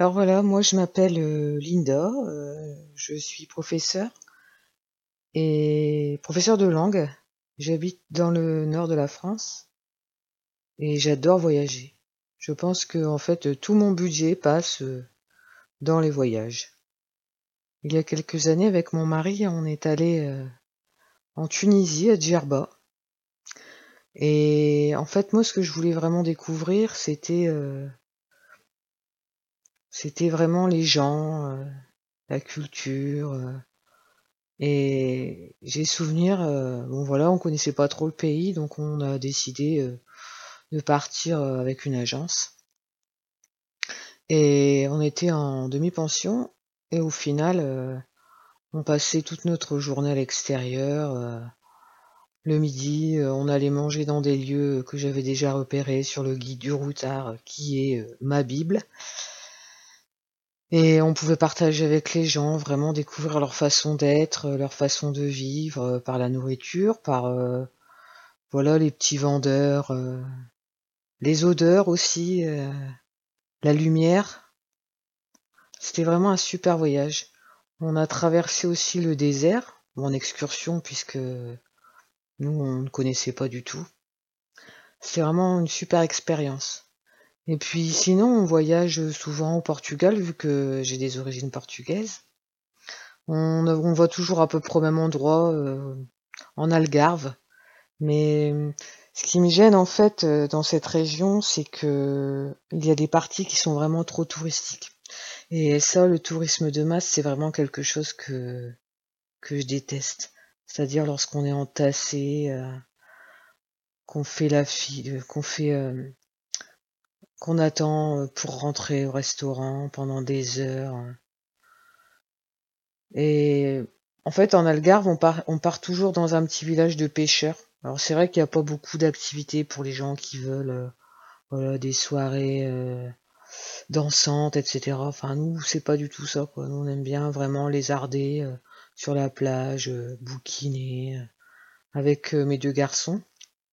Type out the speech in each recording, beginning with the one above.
Alors voilà, moi je m'appelle Linda, je suis professeure et professeure de langue. J'habite dans le nord de la France et j'adore voyager. Je pense que en fait tout mon budget passe dans les voyages. Il y a quelques années avec mon mari, on est allé en Tunisie à Djerba et en fait moi ce que je voulais vraiment découvrir c'était vraiment les gens, la culture. Et j'ai souvenir, bon voilà, on connaissait pas trop le pays, donc on a décidé de partir avec une agence. Et on était en demi-pension, et au final, on passait toute notre journée à l'extérieur. Le midi, on allait manger dans des lieux que j'avais déjà repérés sur le guide du routard, qui est ma Bible. Et on pouvait partager avec les gens, vraiment découvrir leur façon d'être, leur façon de vivre, par la nourriture, par voilà, les petits vendeurs, les odeurs aussi, la lumière. C'était vraiment un super voyage. On a traversé aussi le désert, ou en excursion, puisque nous, on ne connaissait pas du tout. C'était vraiment une super expérience. Et puis sinon, on voyage souvent au Portugal, vu que j'ai des origines portugaises. On va toujours à peu près au même endroit, en Algarve. Mais ce qui me gêne en fait dans cette région, c'est que il y a des parties qui sont vraiment trop touristiques. Et ça, le tourisme de masse, c'est vraiment quelque chose que je déteste. C'est-à-dire lorsqu'on est entassé, qu'on fait la file, qu'on attend pour rentrer au restaurant pendant des heures. Et en fait, en Algarve, on part toujours dans un petit village de pêcheurs. Alors c'est vrai qu'il n'y a pas beaucoup d'activités pour les gens qui veulent voilà, des soirées dansantes, etc. Enfin, nous, c'est pas du tout ça, quoi. Nous, on aime bien vraiment lézarder sur la plage, bouquiner, avec mes deux garçons.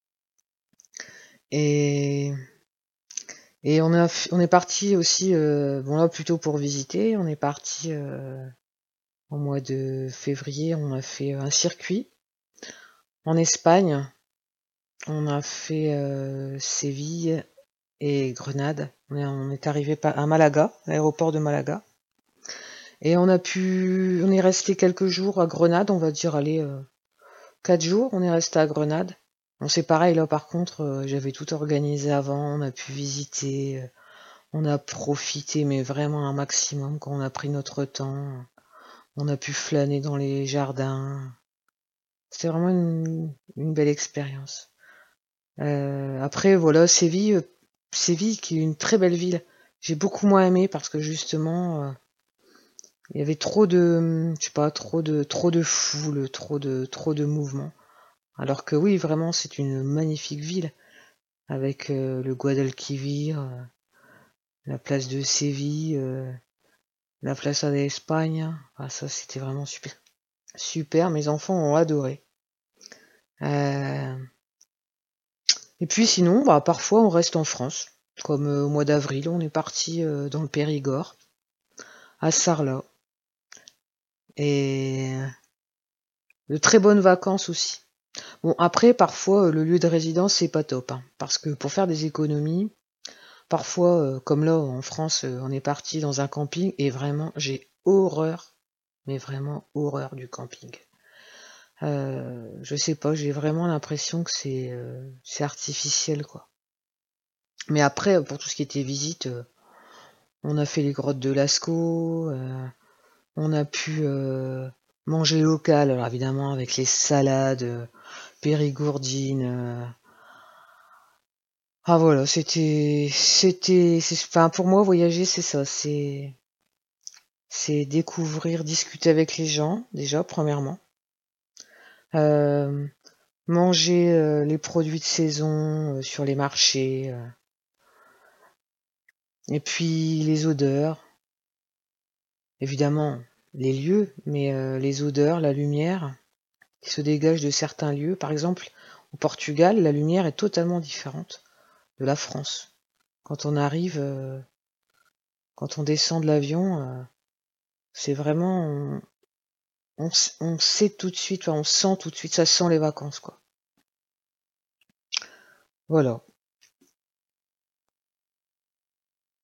Et, et on est parti aussi, bon là, plutôt pour visiter. On est parti au mois de février, on a fait un circuit en Espagne. On a fait Séville et Grenade. On est arrivé à Malaga, l'aéroport de Malaga. Et on est resté quelques jours à Grenade, on va dire, allez, 4 jours, on est resté à Grenade. Bon, c'est pareil, là, par contre, j'avais tout organisé avant, on a pu visiter, on a profité, mais vraiment un maximum, quand on a pris notre temps. On a pu flâner dans les jardins. C'était vraiment une belle expérience. Après, voilà, Séville qui est une très belle ville. J'ai beaucoup moins aimé parce que justement, il y avait trop de, je sais pas, trop de foule, trop de mouvement. Alors que oui, vraiment, c'est une magnifique ville avec le Guadalquivir, la place de Séville, la Plaza de Espagne. Ah, ça, c'était vraiment super. Super, mes enfants ont adoré. Euh, Et puis sinon, bah, parfois, on reste en France. Comme au mois d'avril, on est parti dans le Périgord, à Sarlat. Et de très bonnes vacances aussi. Bon, après, parfois, le lieu de résidence, c'est pas top, hein, parce que pour faire des économies, parfois, comme là, en France, on est parti dans un camping, et vraiment, j'ai horreur, mais vraiment horreur du camping. Je sais pas, j'ai vraiment l'impression que c'est artificiel, quoi. Mais après, pour tout ce qui était visite, on a fait les grottes de Lascaux, on a pu manger local, alors évidemment avec les salades périgourdines. Ah voilà, enfin pour moi voyager c'est ça, c'est découvrir, discuter avec les gens déjà premièrement, Euh, manger les produits de saison sur les marchés, et puis les odeurs, évidemment les lieux, mais les odeurs, la lumière qui se dégage de certains lieux. Par exemple, au Portugal, la lumière est totalement différente de la France. Quand on arrive, Quand on descend de l'avion, c'est vraiment on sait tout de suite, enfin on sent tout de suite, ça sent les vacances, quoi. Voilà.